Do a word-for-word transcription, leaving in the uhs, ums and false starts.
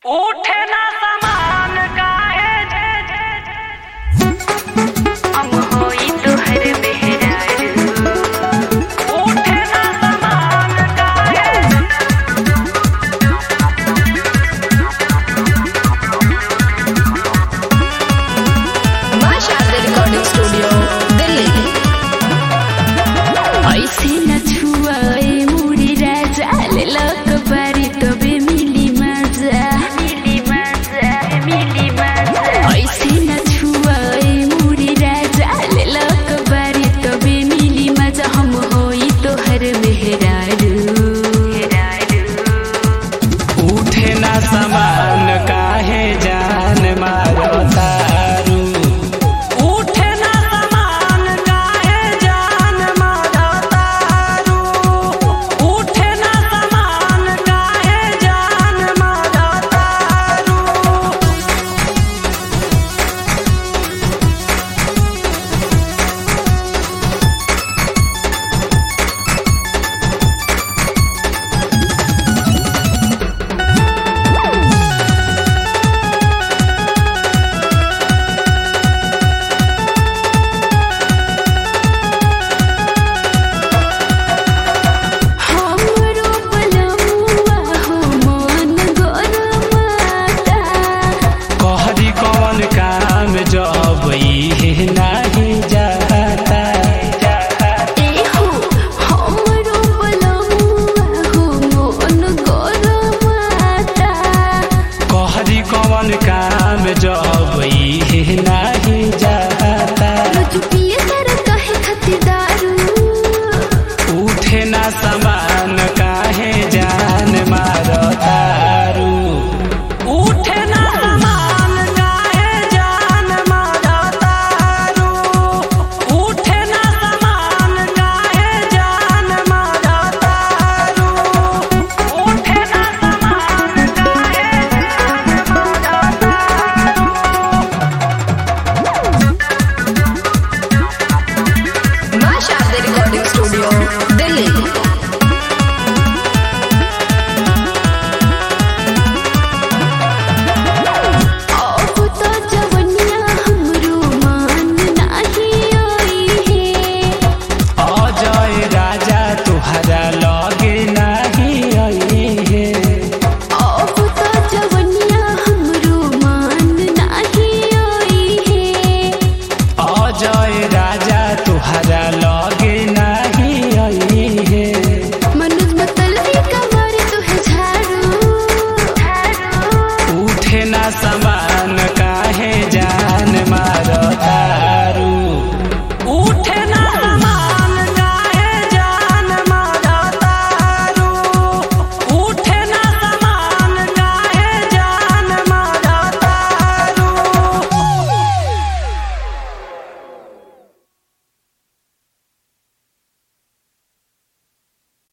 उठे ना समान काहे हम होई तोहर बेहरारू। उठे ना समान काहे मां शारदा रिकॉर्डिंग स्टूडियो दिल्ली। ऐसे न छुआए मुरी राजा ले लक बारी तबे मिली मजा मिली मजा मिली मजा। ऐसे न छुआए मुरी राजा ले लक बारी तबे मिली मजा। हम होई तोहर मेहरारू। उठे ना समान